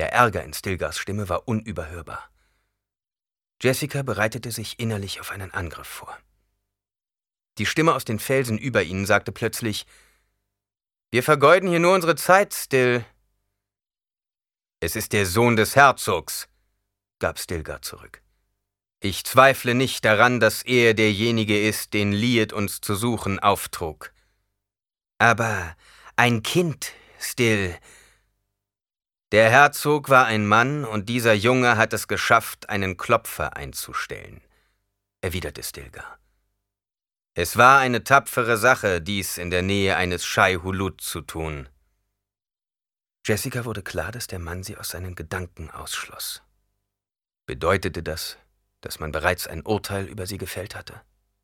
Der Ärger in Stilgars Stimme war unüberhörbar. Jessica bereitete sich innerlich auf einen Angriff vor. Die Stimme aus den Felsen über ihnen sagte plötzlich: »Wir vergeuden hier nur unsere Zeit, Still.« »Es ist der Sohn des Herzogs«, gab Stilgar zurück. »Ich zweifle nicht daran, dass er derjenige ist, den Liet uns zu suchen auftrug. Aber ein Kind, Still. Der Herzog war ein Mann, und dieser Junge hat es geschafft, einen Klopfer einzustellen«, erwiderte Stilgar. »Es war eine tapfere Sache, dies in der Nähe eines Shai Hulud zu tun.« Jessica wurde klar, dass der Mann sie aus seinen Gedanken ausschloss. Bedeutete das, dass man bereits ein Urteil über sie gefällt hatte?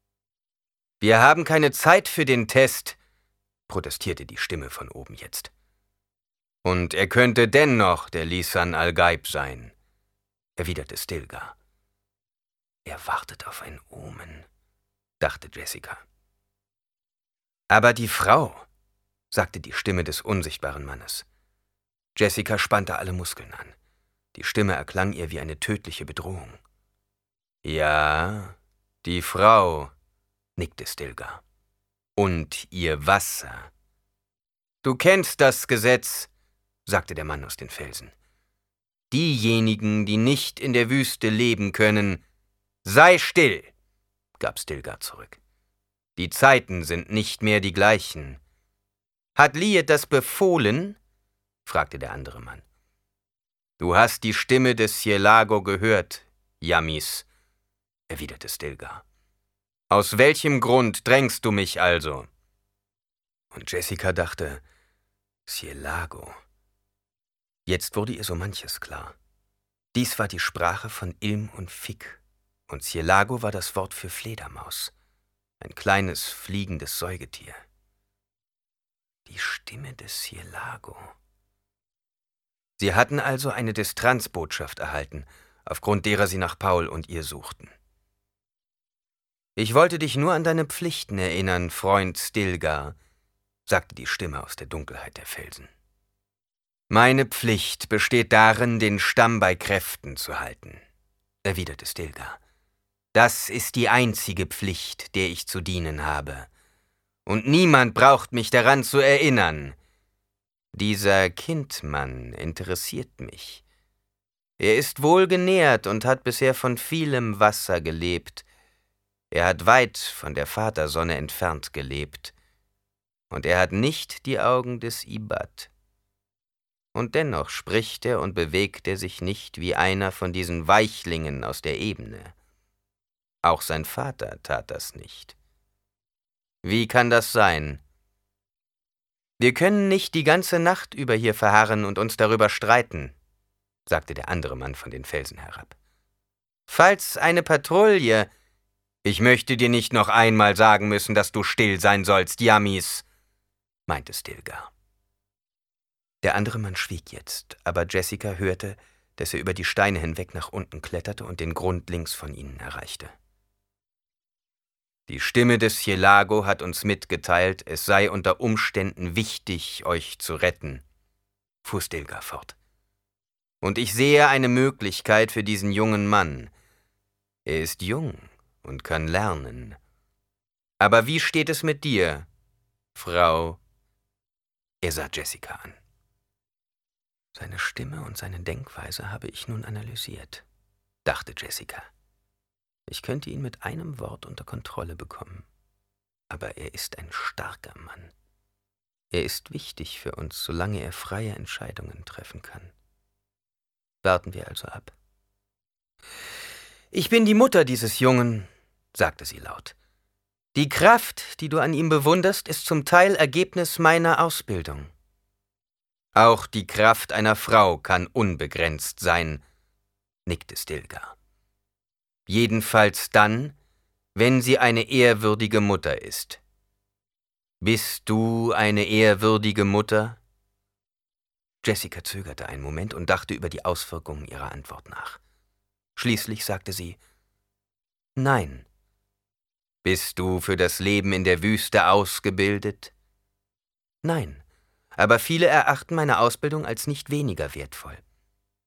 »Wir haben keine Zeit für den Test«, protestierte die Stimme von oben jetzt. »Und er könnte dennoch der Lisan al-Gaib sein«, erwiderte Stilgar. »Er wartet auf ein Omen«, dachte Jessica. »Aber die Frau«, sagte die Stimme des unsichtbaren Mannes. Jessica spannte alle Muskeln an. Die Stimme erklang ihr wie eine tödliche Bedrohung. »Ja, die Frau«, nickte Stilgar. »Und ihr Wasser.« »Du kennst das Gesetz«, sagte der Mann aus den Felsen. »Diejenigen, die nicht in der Wüste leben können, sei still«, gab Stilgar zurück. »Die Zeiten sind nicht mehr die gleichen.« »Hat Liet das befohlen?«, fragte der andere Mann. »Du hast die Stimme des Sielago gehört, Yamis«, erwiderte Stilgar. »Aus welchem Grund drängst du mich also?« Und Jessica dachte: Sielago. Jetzt wurde ihr so manches klar. Dies war die Sprache von Ilm und Fig, und Sielago war das Wort für Fledermaus, ein kleines, fliegendes Säugetier. Die Stimme des Sielago. Sie hatten also eine Distanzbotschaft erhalten, aufgrund derer sie nach Paul und ihr suchten. »Ich wollte dich nur an deine Pflichten erinnern, Freund Stilgar«, sagte die Stimme aus der Dunkelheit der Felsen. »Meine Pflicht besteht darin, den Stamm bei Kräften zu halten«, erwiderte Stilgar. »Das ist die einzige Pflicht, der ich zu dienen habe. Und niemand braucht mich daran zu erinnern. Dieser Kindmann interessiert mich. Er ist wohlgenährt und hat bisher von vielem Wasser gelebt. Er hat weit von der Vatersonne entfernt gelebt. Und er hat nicht die Augen des Ibad. Und dennoch spricht er und bewegt er sich nicht wie einer von diesen Weichlingen aus der Ebene. Auch sein Vater tat das nicht. Wie kann das sein? Wir können nicht die ganze Nacht über hier verharren und uns darüber streiten«, sagte der andere Mann von den Felsen herab. »Falls eine Patrouille...« »Ich möchte dir nicht noch einmal sagen müssen, dass du still sein sollst, Yamis«, meinte Stilgar. Der andere Mann schwieg jetzt, aber Jessica hörte, dass er über die Steine hinweg nach unten kletterte und den Grund links von ihnen erreichte. »Die Stimme des Sielago hat uns mitgeteilt, es sei unter Umständen wichtig, euch zu retten«, fuhr Stilgar fort. »Und ich sehe eine Möglichkeit für diesen jungen Mann. Er ist jung und kann lernen. Aber wie steht es mit dir, Frau?« Er sah Jessica an. »Seine Stimme und seine Denkweise habe ich nun analysiert«, dachte Jessica. »Ich könnte ihn mit einem Wort unter Kontrolle bekommen. Aber er ist ein starker Mann. Er ist wichtig für uns, solange er freie Entscheidungen treffen kann. Warten wir also ab.« »Ich bin die Mutter dieses Jungen«, sagte sie laut. »Die Kraft, die du an ihm bewunderst, ist zum Teil Ergebnis meiner Ausbildung.« »Auch die Kraft einer Frau kann unbegrenzt sein«, nickte Stilgar. »Jedenfalls dann, wenn sie eine ehrwürdige Mutter ist. Bist du eine ehrwürdige Mutter?« Jessica zögerte einen Moment und dachte über die Auswirkungen ihrer Antwort nach. Schließlich sagte sie: »Nein.« »Bist du für das Leben in der Wüste ausgebildet?« »Nein, aber viele erachten meine Ausbildung als nicht weniger wertvoll.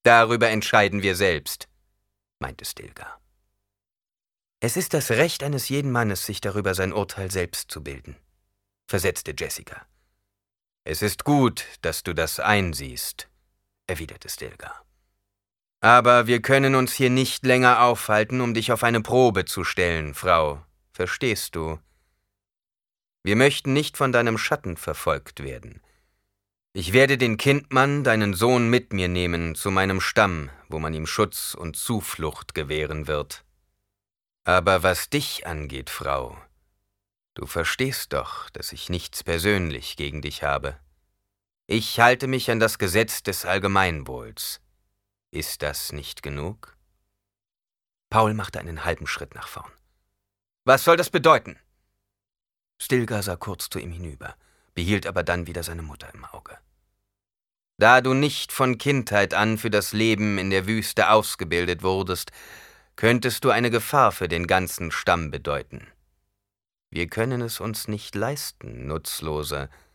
»Darüber entscheiden wir selbst«, meinte Stilgar. »Es ist das Recht eines jeden Mannes, sich darüber sein Urteil selbst zu bilden«, versetzte Jessica. »Es ist gut, dass du das einsiehst«, erwiderte Stilgar. »Aber wir können uns hier nicht länger aufhalten, um dich auf eine Probe zu stellen, Frau. Verstehst du? Wir möchten nicht von deinem Schatten verfolgt werden. Ich werde den Kindmann, deinen Sohn, mit mir nehmen zu meinem Stamm, wo man ihm Schutz und Zuflucht gewähren wird. Aber was dich angeht, Frau, du verstehst doch, dass ich nichts persönlich gegen dich habe. Ich halte mich an das Gesetz des Allgemeinwohls. Ist das nicht genug?« Paul machte einen halben Schritt nach vorn. »Was soll das bedeuten?« Stilgar sah kurz zu ihm hinüber, behielt aber dann wieder seine Mutter im Auge. »Da du nicht von Kindheit an für das Leben in der Wüste ausgebildet wurdest, könntest du eine Gefahr für den ganzen Stamm bedeuten. Wir können es uns nicht leisten, nutzlose,